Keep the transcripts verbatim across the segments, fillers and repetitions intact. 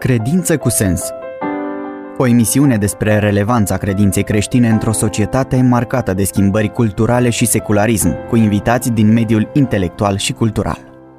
Credință cu sens. O emisiune despre relevanța credinței creștine într-o societate marcată de schimbări culturale și secularism, cu invitați din mediul intelectual și cultural.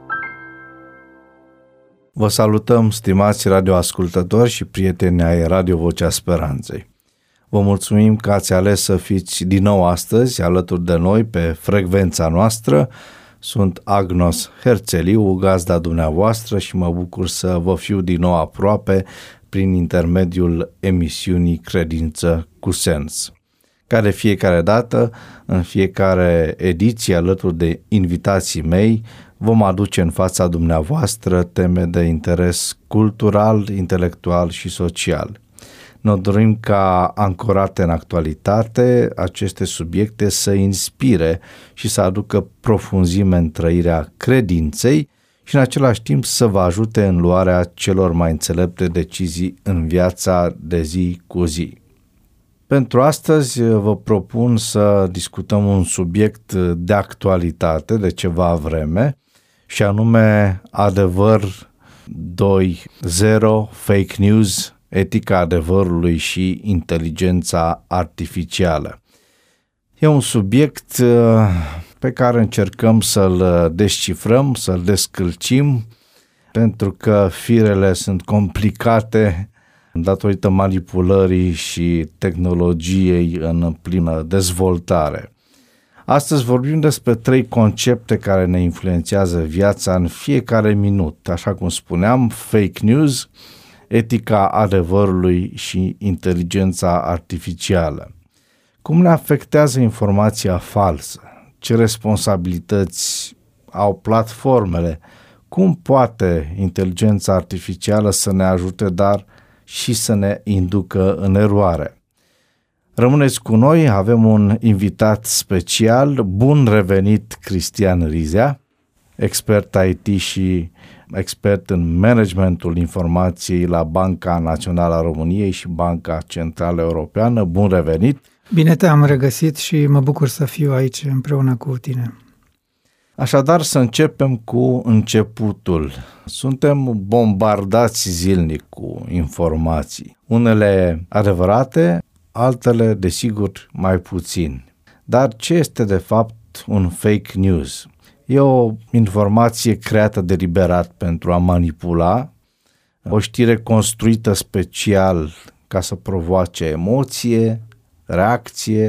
Vă salutăm, stimați radioascultători și prieteni ai Radio Vocea Speranței. Vă mulțumim că ați ales să fiți din nou astăzi alături de noi pe frecvența noastră. Sunt Agnos Herțeliu, gazda dumneavoastră, și mă bucur să vă fiu din nou aproape prin intermediul emisiunii Credință cu Sens, care fiecare dată, în fiecare ediție, alături de invitații mei, vom aduce în fața dumneavoastră teme de interes cultural, intelectual și social. Ne dorim ca, ancorate în actualitate, aceste subiecte să inspire și să aducă profunzime în trăirea credinței și în același timp să vă ajute în luarea celor mai înțelepte decizii în viața de zi cu zi. Pentru astăzi vă propun să discutăm un subiect de actualitate de ceva vreme, și anume adevăr doi punct zero, fake news, etica adevărului și inteligența artificială. E un subiect pe care încercăm să-l descifrăm, să-l descălcim, pentru că firele sunt complicate datorită manipulării și tehnologiei în plină dezvoltare. Astăzi vorbim despre trei concepte care ne influențează viața în fiecare minut, așa cum spuneam: fake news, etica adevărului și inteligența artificială. Cum ne afectează informația falsă? Ce responsabilități au platformele? Cum poate inteligența artificială să ne ajute, dar și să ne inducă în eroare? Rămâneți cu noi, avem un invitat special. Bun revenit, Cristian Rizea, expert I T și expert în managementul informației la Banca Națională a României și Banca Centrală Europeană. Bun revenit! Bine te-am regăsit și mă bucur să fiu aici împreună cu tine. Așadar, să începem cu începutul. Suntem bombardați zilnic cu informații, unele adevărate, altele, desigur, mai puțin. Dar ce este de fapt un fake news? E o informație creată deliberat pentru a manipula, o știre construită special ca să provoace emoție, reacție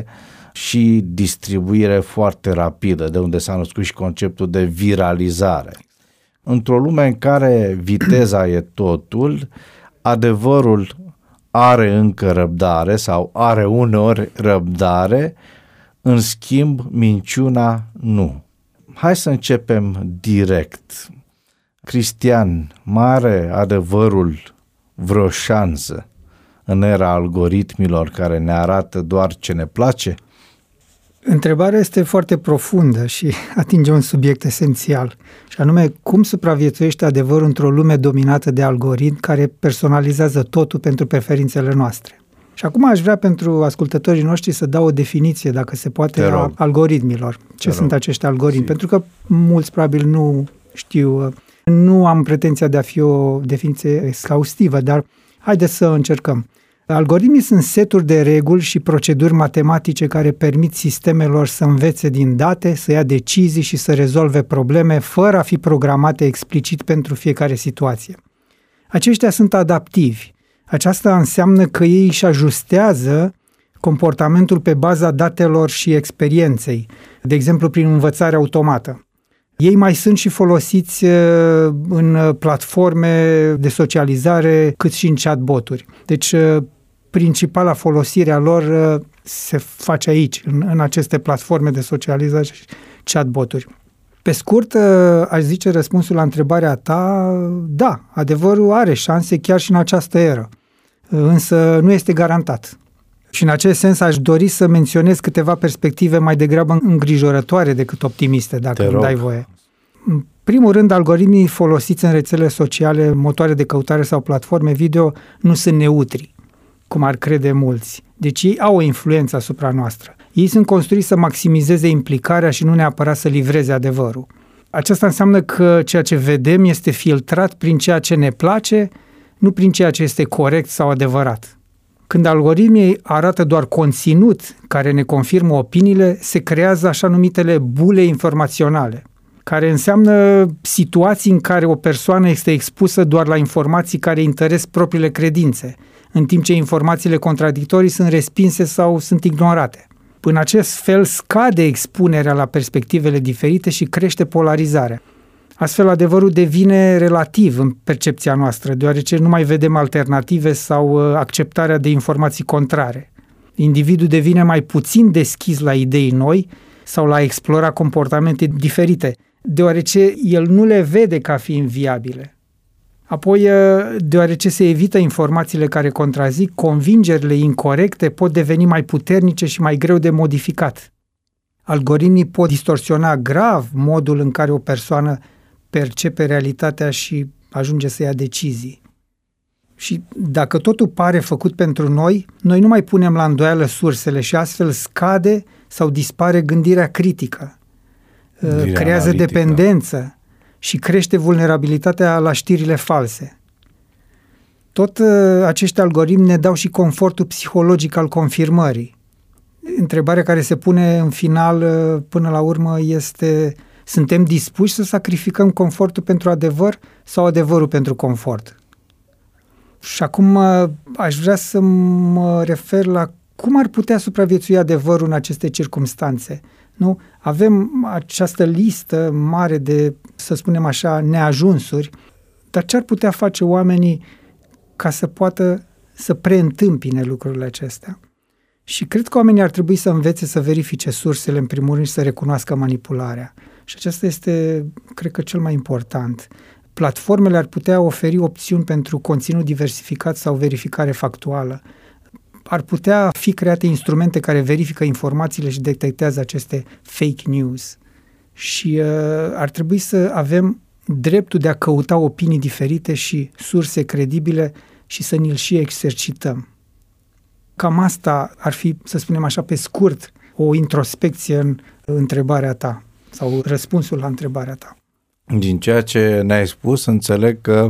și distribuire foarte rapidă, de unde s-a născut și conceptul de viralizare. Într-o lume în care viteza e totul, adevărul are încă răbdare sau are uneori răbdare, în schimb minciuna nu. Hai să începem direct. Cristian, mai are adevărul vreo șansă în era algoritmilor care ne arată doar ce ne place? Întrebarea este foarte profundă și atinge un subiect esențial, și anume cum supraviețuiește adevărul într-o lume dominată de algoritmi care personalizează totul pentru preferințele noastre. Și acum aș vrea pentru ascultătorii noștri să dau o definiție, dacă se poate, a algoritmilor. Ce sunt acești algoritmi? Si. Pentru că mulți probabil nu știu, nu am pretenția de a fi o definiție exhaustivă, dar haideți să încercăm. Algoritmii sunt seturi de reguli și proceduri matematice care permit sistemelor să învețe din date, să ia decizii și să rezolve probleme fără a fi programate explicit pentru fiecare situație. Aceștia sunt adaptivi. Aceasta înseamnă că ei își ajustează comportamentul pe baza datelor și experienței, de exemplu prin învățare automată. Ei mai sunt și folosiți în platforme de socializare, cât și în chatboturi. Deci, principala folosire a lor se face aici, în, în aceste platforme de socializare și chatboturi. Pe scurt, aș zice răspunsul la întrebarea ta: da, adevărul are șanse chiar și în această eră, însă nu este garantat. Și în acest sens aș dori să menționez câteva perspective mai degrabă îngrijorătoare decât optimiste, dacă îmi dai voie. În primul rând, algoritmii folosiți în rețele sociale, motoare de căutare sau platforme video nu sunt neutri, cum ar crede mulți. Deci ei au o influență asupra noastră. Ei sunt construiți să maximizeze implicarea și nu neapărat să livreze adevărul. Aceasta înseamnă că ceea ce vedem este filtrat prin ceea ce ne place, nu prin ceea ce este corect sau adevărat. Când algoritmii arată doar conținut care ne confirmă opiniile, se creează așa numitele bule informaționale, care înseamnă situații în care o persoană este expusă doar la informații care întăresc propriile credințe, în timp ce informațiile contradictorii sunt respinse sau sunt ignorate. În acest fel scade expunerea la perspectivele diferite și crește polarizarea. Astfel, adevărul devine relativ în percepția noastră, deoarece nu mai vedem alternative sau acceptarea de informații contrare. Individul devine mai puțin deschis la idei noi sau la a explora comportamente diferite, deoarece el nu le vede ca fiind viabile. Apoi, deoarece se evită informațiile care contrazic, convingerile incorecte pot deveni mai puternice și mai greu de modificat. Algoritmii pot distorsiona grav modul în care o persoană percepe realitatea și ajunge să ia decizii. Și dacă totul pare făcut pentru noi, noi nu mai punem la îndoială sursele și astfel scade sau dispare gândirea critică, Gândirea creează analitică. Dependență și crește vulnerabilitatea la știrile false. Tot acești algoritmi ne dau și confortul psihologic al confirmării. Întrebarea care se pune în final, până la urmă, este: suntem dispuși să sacrificăm confortul pentru adevăr sau adevărul pentru confort? Și acum aș vrea să mă refer la cum ar putea supraviețui adevărul în aceste circumstanțe. Nu? Avem această listă mare de, să spunem așa, neajunsuri, dar ce ar putea face oamenii ca să poată să preîntâmpine lucrurile acestea? Și cred că oamenii ar trebui să învețe să verifice sursele în primul rând și să recunoască manipularea. Și acesta este, cred că, cel mai important. Platformele ar putea oferi opțiuni pentru conținut diversificat sau verificare factuală. Ar putea fi create instrumente care verifică informațiile și detectează aceste fake news. Și uh, ar trebui să avem dreptul de a căuta opinii diferite și surse credibile și să ni-l și exercităm. Cam asta ar fi, să spunem așa, pe scurt, o introspecție în întrebarea ta sau răspunsul la întrebarea ta. Din ceea ce ne-ai spus, înțeleg că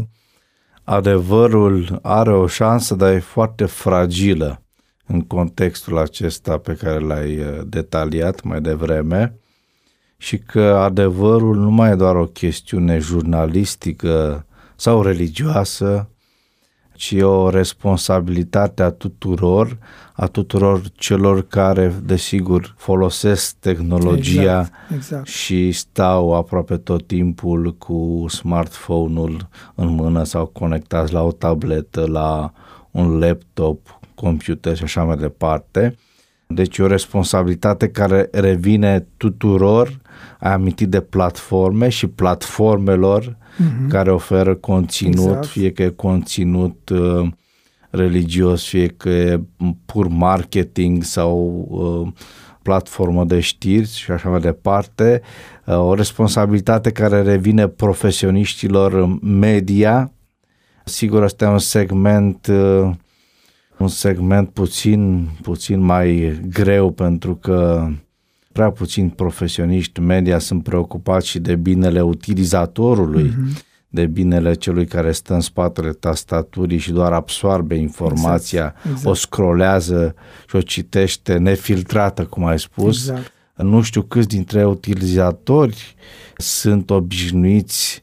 adevărul are o șansă, dar e foarte fragilă în contextul acesta pe care l-ai detaliat mai devreme și că adevărul nu mai e doar o chestiune jurnalistică sau religioasă, ci e o responsabilitate a tuturor, a tuturor celor care, desigur, folosesc tehnologia exact, exact. și stau aproape tot timpul cu smartphone-ul în mână sau conectați la o tabletă, la un laptop, computer și așa mai departe. Deci e o responsabilitate care revine tuturor. Ai amintit de platforme și platformelor mm-hmm. care oferă conținut, exact. fie că e conținut uh, religios, fie că e pur marketing sau uh, platformă de știri și așa mai departe. Uh, o responsabilitate care revine profesioniștilor media. Sigur, ăsta e un segment uh, un segment puțin, puțin mai greu pentru că prea puțini profesioniști media sunt preocupați și de binele utilizatorului, mm-hmm. de binele celui care stă în spatele tastaturii și doar absoarbe informația, exact, exact. o scrollează și o citește nefiltrată, cum ai spus. Exact. Nu știu câți dintre utilizatori sunt obișnuiți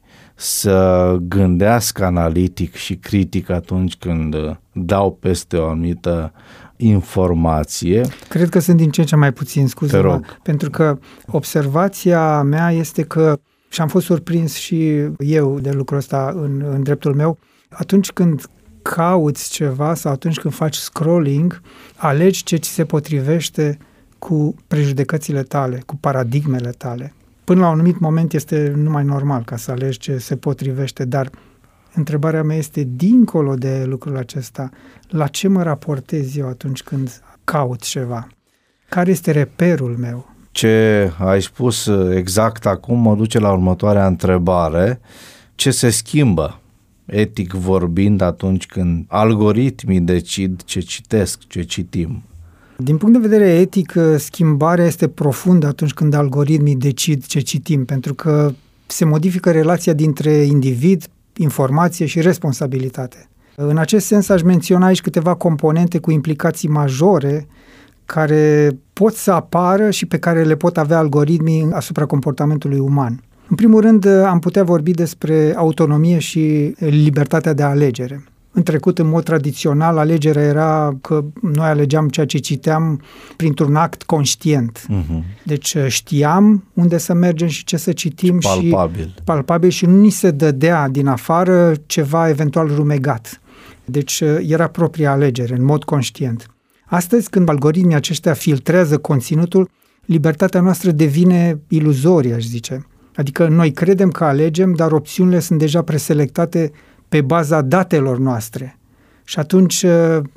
să gândească analitic și critic atunci când dau peste o anumită informație. Cred că sunt din ce în ce mai puțin, scuze, pentru că observația mea este că, și am fost surprins și eu de lucrul ăsta în, în dreptul meu, atunci când cauți ceva sau atunci când faci scrolling, alegi ce ți se potrivește cu prejudecățile tale, cu paradigmele tale. Până la un anumit moment este numai normal ca să alegi ce se potrivește, dar întrebarea mea este, dincolo de lucrul acesta, la ce mă raportez eu atunci când caut ceva? Care este reperul meu? Ce ai spus exact acum mă duce la următoarea întrebare. Ce se schimbă, etic vorbind, atunci când algoritmii decid ce citesc, ce citim? Din punct de vedere etic, schimbarea este profundă atunci când algoritmii decid ce citim, pentru că se modifică relația dintre individ, informație și responsabilitate. În acest sens aș menționa aici câteva componente cu implicații majore care pot să apară și pe care le pot avea algoritmii asupra comportamentului uman. În primul rând, am putea vorbi despre autonomie și libertatea de alegere. În trecut, în mod tradițional, alegerea era că noi alegeam ceea ce citeam printr-un act conștient. Uh-huh. Deci știam unde să mergem și ce să citim. Palpabil. Și palpabil și nu ni se dădea din afară ceva eventual rumegat. Deci era propria alegere, în mod conștient. Astăzi, când algoritmii aceștia filtrează conținutul, libertatea noastră devine iluzorie, aș zice. Adică noi credem că alegem, dar opțiunile sunt deja preselectate pe baza datelor noastre. Și atunci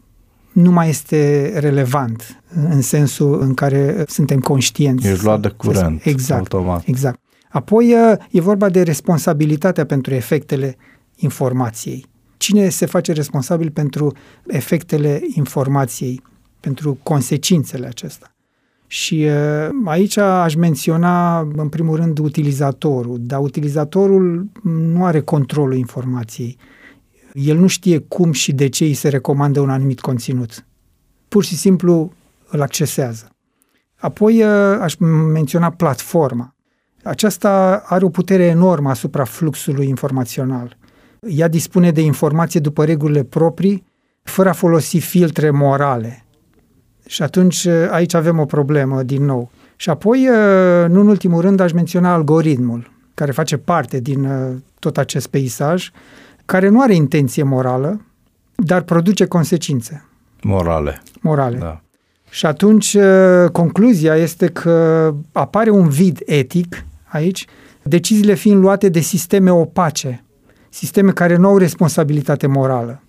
nu mai este relevant în sensul în care suntem conștienți. Ești luat de curent, exact, automat. Exact. Apoi e vorba de responsabilitatea pentru efectele informației. Cine se face responsabil pentru efectele informației, pentru consecințele acestea? Și aici aș menționa, în primul rând, utilizatorul, dar utilizatorul nu are controlul informației. El nu știe cum și de ce îi se recomandă un anumit conținut. Pur și simplu îl accesează. Apoi aș menționa platforma. Aceasta are o putere enormă asupra fluxului informațional. Ea dispune de informație după regulile proprii, fără a folosi filtre morale. Și atunci aici avem o problemă din nou. Și apoi, nu în ultimul rând, aș menționa algoritmul, care face parte din tot acest peisaj, care nu are intenție morală, dar produce consecințe. Morale. Morale. Da. Și atunci, concluzia este că apare un vid etic aici, deciziile fiind luate de sisteme opace, sisteme care nu au responsabilitate morală.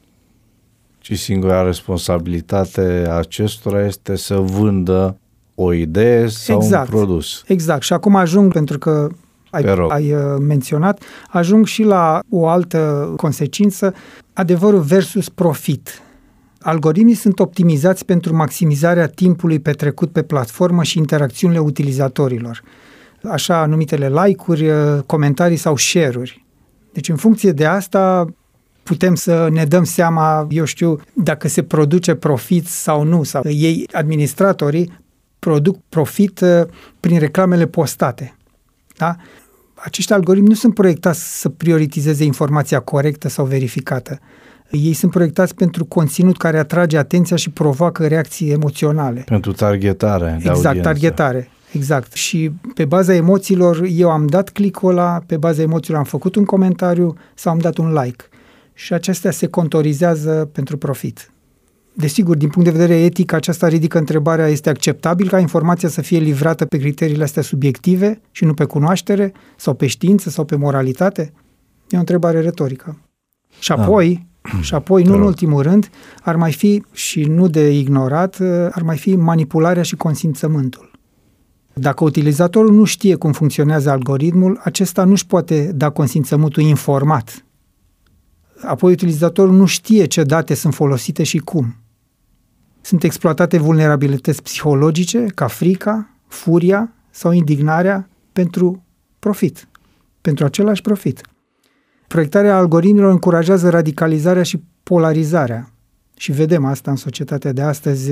Și singura responsabilitate a acestora este să vândă o idee sau exact, un produs. Exact. Și acum ajung, pentru că ai, ai menționat, ajung și la o altă consecință, adevărul versus profit. Algoritmii sunt optimizați pentru maximizarea timpului petrecut pe platformă și interacțiunile utilizatorilor. Așa numitele like-uri, comentarii sau share-uri. Deci în funcție de asta putem să ne dăm seama, eu știu, dacă se produce profit sau nu. Sau ei, administratorii, produc profit prin reclamele postate. Da? Acești algoritmi nu sunt proiectați să prioritizeze informația corectă sau verificată. Ei sunt proiectați pentru conținut care atrage atenția și provoacă reacții emoționale. Pentru targetare de Exact, audiență. targetare. Exact. Și pe baza emoțiilor, eu am dat click-ul ăla, pe baza emoțiilor am făcut un comentariu sau am dat un like. Și acestea se contorizează pentru profit. Desigur, din punct de vedere etic, aceasta ridică întrebarea, este acceptabil ca informația să fie livrată pe criteriile astea subiective și nu pe cunoaștere, sau pe știință, sau pe moralitate? E o întrebare retorică. Și apoi, ah. și apoi nu în ultimul rând, ar mai fi, și nu de ignorat, ar mai fi manipularea și consimțământul. Dacă utilizatorul nu știe cum funcționează algoritmul, acesta nu-și poate da consimțământul informat. Apoi utilizatorul nu știe ce date sunt folosite și cum. Sunt exploatate vulnerabilități psihologice, ca frica, furia sau indignarea pentru profit, pentru același profit. Proiectarea algoritmilor încurajează radicalizarea și polarizarea. Și vedem asta în societatea de astăzi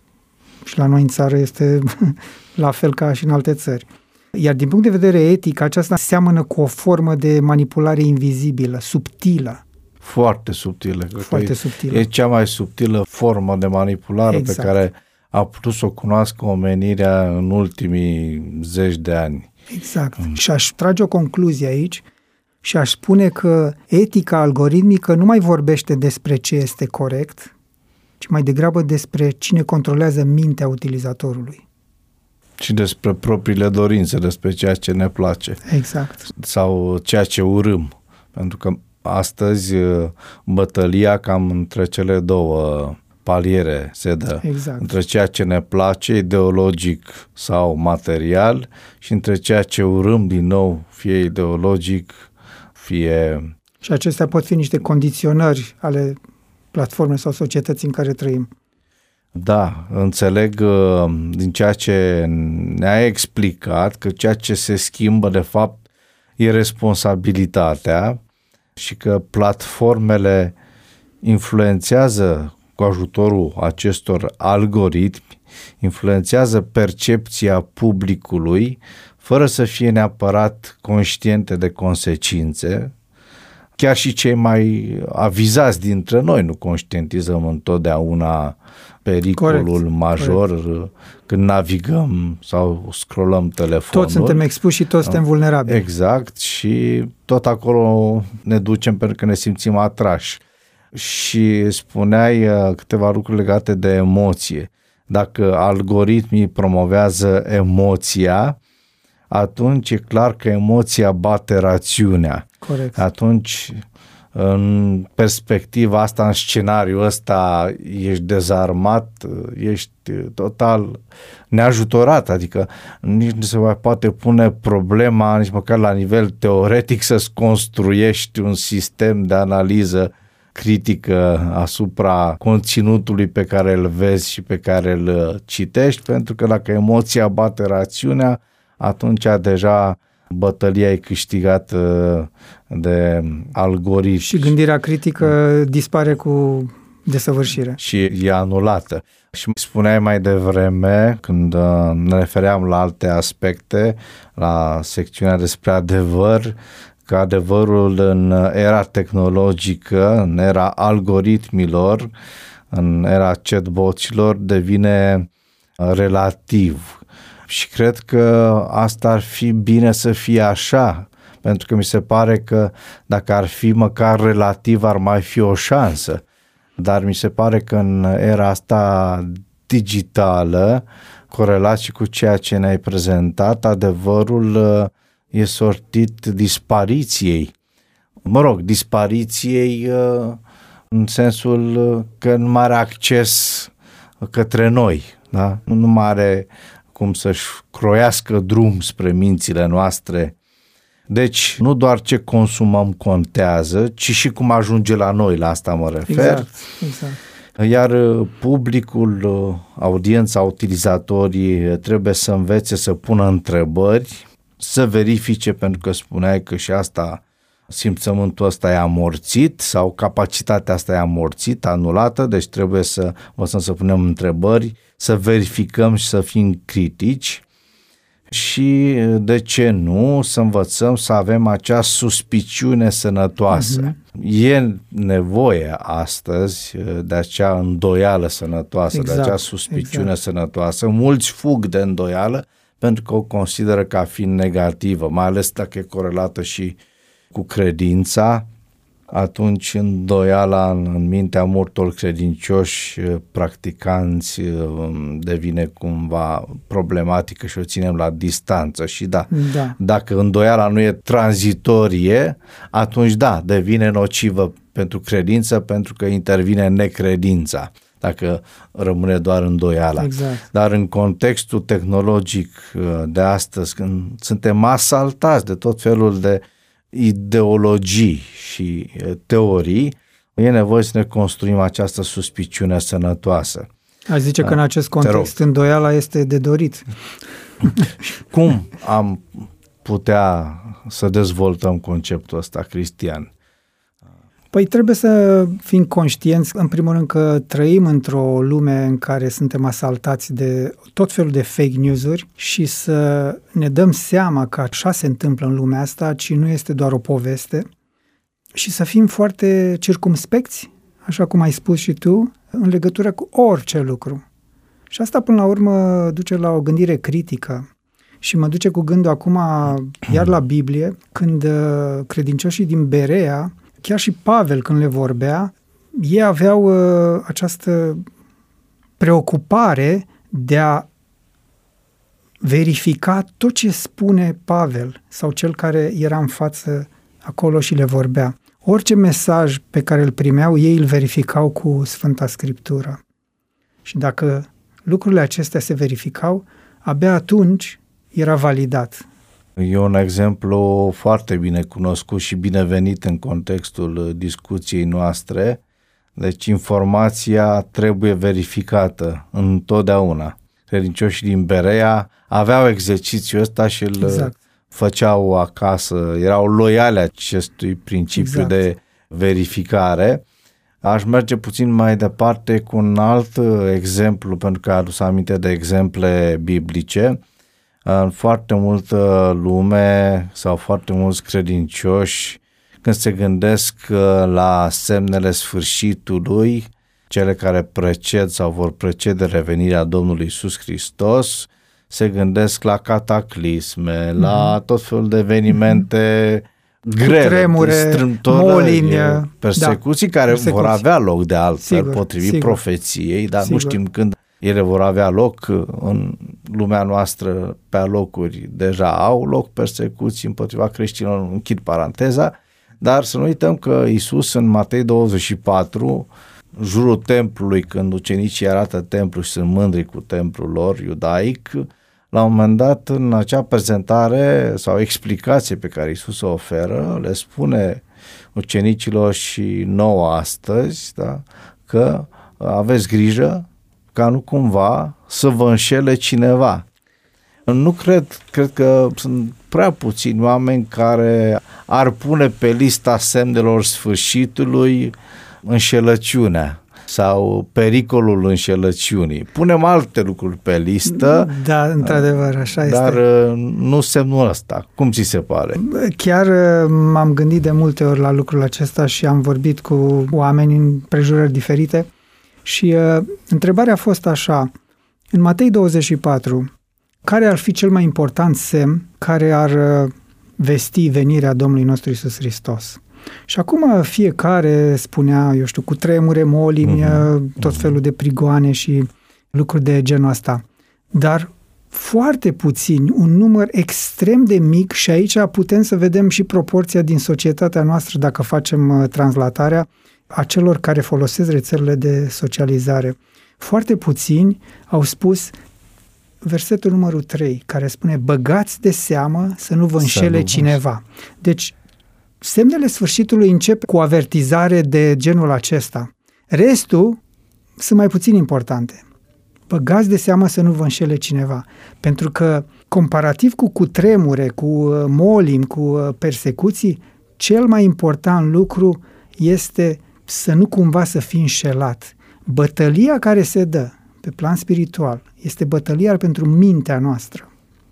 și la noi în țară este la fel ca și în alte țări. Iar din punct de vedere etic, aceasta seamănă cu o formă de manipulare invizibilă, subtilă. Foarte subtilă. Foarte e, subtilă. E cea mai subtilă formă de manipulare exact. Pe care a putut să o cunoască omenirea în ultimii zeci de ani. Exact. Mm. Și aș trage o concluzie aici și aș spune că etica algoritmică nu mai vorbește despre ce este corect, ci mai degrabă despre cine controlează mintea utilizatorului. Și despre propriile dorințe, despre ceea ce ne place. Exact. Sau ceea ce urâm. Pentru că astăzi bătălia cam între cele două paliere se dă. Exact. Între ceea ce ne place, ideologic sau material, și între ceea ce urâm din nou, fie ideologic, fie... Și acestea pot fi niște condiționări ale platformei sau societății în care trăim. Da, înțeleg din ceea ce ne-ai explicat că ceea ce se schimbă de fapt e responsabilitatea și că platformele influențează cu ajutorul acestor algoritmi, influențează percepția publicului fără să fie neapărat conștiente de consecințe. Chiar și cei mai avizați dintre noi nu conștientizăm întotdeauna pericolul corect, major corect. Când navigăm sau scrollăm telefonul. Toți suntem expuși și toți suntem vulnerabili. Exact, și tot acolo ne ducem pentru că ne simțim atrași. Și spuneai câteva lucruri legate de emoție. Dacă algoritmii promovează emoția, atunci e clar că emoția bate rațiunea. Corect. Atunci, în perspectiva asta, în scenariul ăsta, ești dezarmat, ești total neajutorat, adică nici nu se mai poate pune problema, nici măcar la nivel teoretic, să-ți construiești un sistem de analiză critică asupra conținutului pe care îl vezi și pe care îl citești, pentru că dacă emoția bate rațiunea, atunci deja bătălia e câștigată de algoritmi. Și gândirea critică dispare cu desăvârșire. Și e anulată. Și spuneai mai devreme, când ne refeream la alte aspecte, la secțiunea despre adevăr, că adevărul în era tehnologică, în era algoritmilor, în era chatboților, devine relativ. Și cred că asta ar fi bine să fie așa, pentru că mi se pare că dacă ar fi măcar relativ, ar mai fi o șansă. Dar mi se pare că în era asta digitală, corelat și cu ceea ce ne-ai prezentat, adevărul e sortit dispariției. Mă rog, dispariției în sensul că nu mai are acces către noi, da? Nu mai are cum să-și croiască drum spre mințile noastre. Deci, nu doar ce consumăm contează, ci și cum ajunge la noi, la asta mă refer. Exact, exact. Iar publicul, audiența, utilizatorii trebuie să învețe să pună întrebări, să verifice, pentru că spuneai că și asta, simțământul ăsta e amorțit sau capacitatea asta e amorțită, anulată, deci trebuie să învățăm să punem întrebări, să verificăm și să fim critici și, de ce nu, să învățăm să avem acea suspiciune sănătoasă. Uh-huh. E nevoie astăzi de acea îndoială sănătoasă, exact, de acea suspiciune exact. sănătoasă. Mulți fug de îndoială pentru că o consideră ca fiind negativă, mai ales dacă e corelată și cu credința. Atunci îndoiala în mintea multor credincioși practicanți devine cumva problematică și o ținem la distanță. Și da, da, dacă îndoiala nu e tranzitorie, atunci da, devine nocivă pentru credință, pentru că intervine necredința, dacă rămâne doar îndoiala. Exact. Dar în contextul tehnologic de astăzi, când suntem asaltați de tot felul de ideologii și teorii, e nevoie să ne construim această suspiciune sănătoasă. Aș zice că în acest context îndoiala este de dorit. Cum am putea să dezvoltăm conceptul ăsta, Cristian? Păi trebuie să fim conștienți, în primul rând, că trăim într-o lume în care suntem asaltați de tot felul de fake news-uri și să ne dăm seama că așa se întâmplă în lumea asta, ci nu este doar o poveste, și să fim foarte circumspecți, așa cum ai spus și tu, în legătură cu orice lucru. Și asta, până la urmă, duce la o gândire critică. Și mă duce cu gândul acum iar la Biblie, când credincioșii din Berea, chiar și Pavel când le vorbea, ei aveau uh, această preocupare de a verifica tot ce spune Pavel sau cel care era în față acolo și le vorbea. Orice mesaj pe care îl primeau, ei îl verificau cu Sfânta Scriptură. Și dacă lucrurile acestea se verificau, abia atunci era validat. E un exemplu foarte bine cunoscut și binevenit în contextul discuției noastre. Deci informația trebuie verificată întotdeauna. Credincioșii din Berea aveau exercițiul ăsta și îl exact. făceau acasă, erau loiali acestui principiu exact. de verificare. Aș merge puțin mai departe cu un alt exemplu, pentru că a adus aminte de exemple biblice. În foarte multă lume sau foarte mulți credincioși, când se gândesc la semnele sfârșitului, cele care preced sau vor precede revenirea Domnului Iisus Hristos, se gândesc la cataclisme, mm. la tot felul de evenimente grele, tremure, molini, persecuții da, care persecuții. vor avea loc de altfel, sigur, potrivit sigur. profeției, dar sigur. nu știm când ele vor avea loc. În lumea noastră, pe alocuri, deja au loc persecuții împotriva creștinilor, închid paranteza, dar să nu uităm că Iisus în Matei douăzeci și patru, în jurul templului, când ucenicii arată templul și sunt mândri cu templul lor iudaic, la un moment dat, în acea prezentare sau explicație pe care Iisus o oferă, le spune ucenicilor și nouă astăzi, da, că aveți grijă ca nu cumva să vă înșele cineva. Nu cred, cred că sunt prea puțini oameni care ar pune pe lista semnelor sfârșitului înșelăciunea sau pericolul înșelăciunii. Punem alte lucruri pe listă. Da, într-adevăr, așa dar este. Dar nu semnul ăsta. Cum ți se pare? Chiar m-am gândit de multe ori la lucrul acesta și am vorbit cu oameni în prejurări diferite și uh, întrebarea a fost așa: în Matei douăzeci și patru, care ar fi cel mai important semn care ar uh, vesti venirea Domnului nostru Iisus Hristos? Și acum fiecare spunea, eu știu, cu tremure, molimi, uh-huh. tot felul de prigoane și lucruri de genul ăsta. Dar foarte puțini, un număr extrem de mic, și aici putem să vedem și proporția din societatea noastră dacă facem translatarea a celor care folosesc rețelele de socializare. Foarte puțini au spus versetul numărul trei, care spune: băgați de seamă să nu vă înșele cineva. Deci, semnele sfârșitului încep cu o avertizare de genul acesta. Restul sunt mai puțin importante. Băgați de seamă să nu vă înșele cineva. Pentru că, comparativ cu cutremure, cu molimi, cu persecuții, cel mai important lucru este să nu cumva să fii înșelat. Bătălia care se dă pe plan spiritual este bătălia pentru mintea noastră.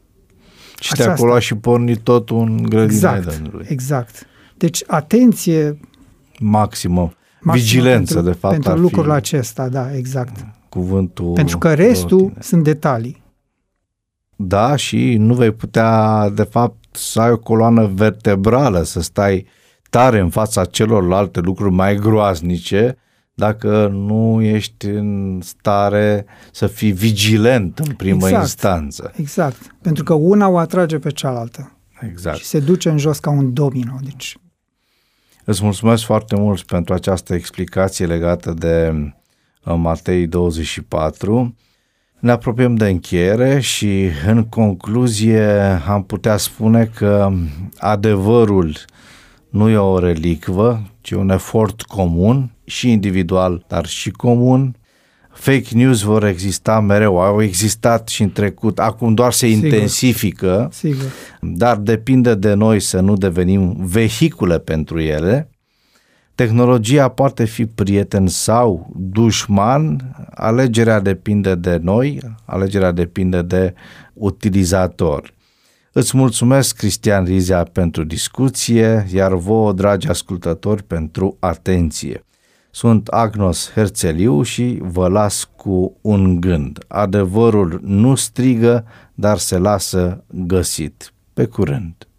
Și de acolo a și pornit totul în grădina exact, Edenului. Exact. Deci, atenție maximă, vigilență, pentru, de fapt. Pentru lucrul fi acesta, da, exact. Cuvântul. Pentru că restul rotine. sunt detalii. Da, și nu vei putea, de fapt, să ai o coloană vertebrală, să stai tare în fața celorlalte lucruri mai groaznice, dacă nu ești în stare să fii vigilent în primă exact, instanță. Exact, pentru că una o atrage pe cealaltă. Exact. Și se duce în jos ca un domino. Deci... Îți mulțumesc foarte mult pentru această explicație legată de Matei douăzeci și patru. Ne apropiem de încheiere și, în concluzie, am putea spune că adevărul nu e o relicvă, ci un efort comun, și individual, dar și comun. Fake news vor exista mereu, au existat și în trecut, acum doar se Sigur. intensifică, Sigur. dar depinde de noi să nu devenim vehicule pentru ele. Tehnologia poate fi prieten sau dușman, alegerea depinde de noi, alegerea depinde de utilizator. Îți mulțumesc, Cristian Rizea, pentru discuție, iar vouă, dragi ascultători, pentru atenție. Sunt Agnos Herțeliu și vă las cu un gând. Adevărul nu strigă, dar se lasă găsit. Pe curând!